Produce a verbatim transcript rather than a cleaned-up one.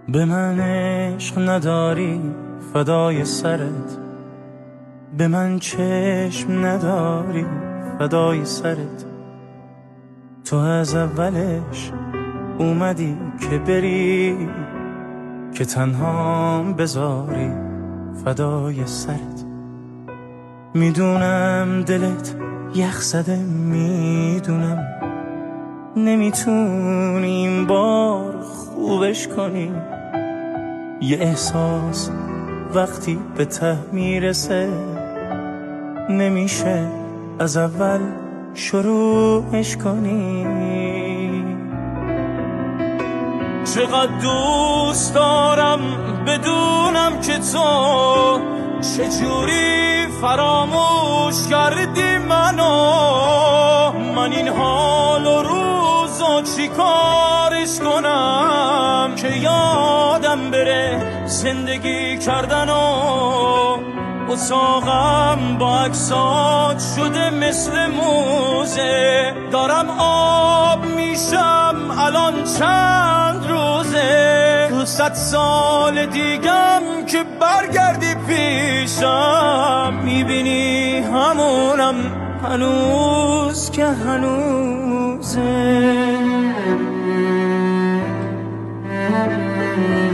به من عشق نداری فدای سرت، به من چشم نداری فدای سرت. تو از اولش اومدی که بری، که تنهام بذاری فدای سرت. میدونم دلت یخ زده، میدونم نمیتونی این بار خوبش کنی. یه احساس وقتی به ته میرسه، نمیشه از اول شروعش کنی. چقدر دوست دارم بدونم که تو چجوری فراموش کردی منو. من این حال و روزا چی کارش کنم که یادم بره زندگی کردن و اتاقم با عکسات شده مثل موزه. دارم آب میشم الان چند روزه، تو صد سال دیگم که برگردی پیشم، میبینی همونم هنوز که هنوزه.